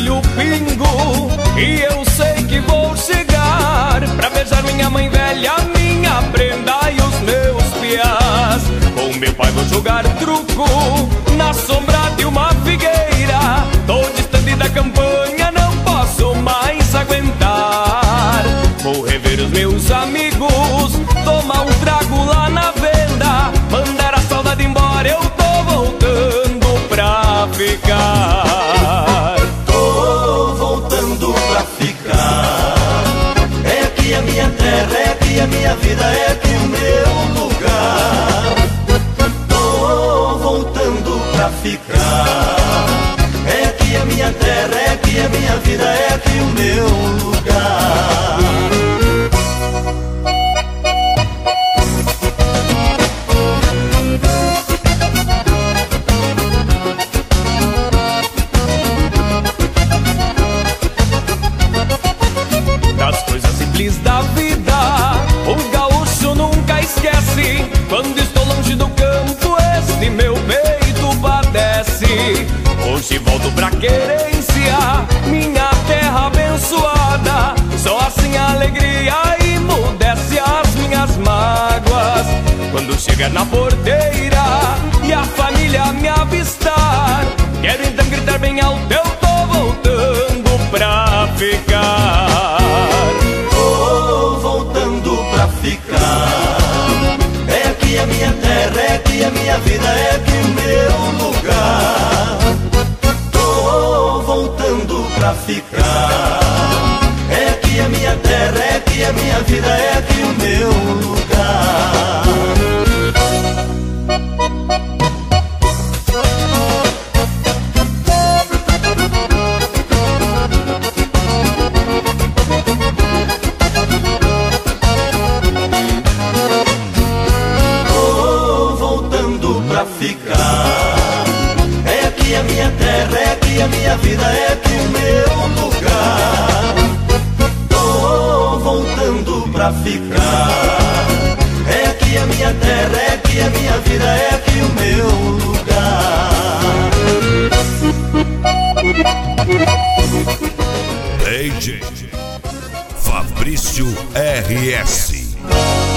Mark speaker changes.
Speaker 1: brilha o pingo e eu sei que vou chegar pra beijar minha mãe velha, minha prenda e os meus piás. Com meu pai vou jogar truco na sombra de uma figueira. Tô distante da campanha, não posso mais aguentar. Vou rever os meus amigos, tomar um trago lá na venda, mandar a saudade embora, eu tô voltando pra ficar.
Speaker 2: Tô voltando pra ficar. É aqui a minha terra, é aqui a minha vida, é aqui o meu lugar. Tô voltando pra ficar. É aqui a minha terra, é aqui a minha vida, é aqui o meu lugar.
Speaker 1: Das coisas simples da vida, o gaúcho nunca esquece. Quando estou longe do campo, este meu peito padece. Hoje volto pra querência, minha terra abençoada. Só assim a alegria emudece as minhas mágoas. Quando chegar na porteira e a família me avistar, quero então gritar bem alto, eu tô voltando pra ficar.
Speaker 2: Tô voltando pra ficar. É aqui a minha terra, é aqui a minha vida, é aqui o meu lugar. Tô voltando pra ficar. É aqui a minha terra, é aqui a minha vida, é aqui o meu lugar. Tô voltando pra ficar. É aqui a minha terra, é aqui a minha vida, é aqui o meu lugar. Tô voltando pra ficar. É aqui a minha terra, é aqui a minha vida, é aqui o meu lugar.
Speaker 3: DJ Fabrício RS.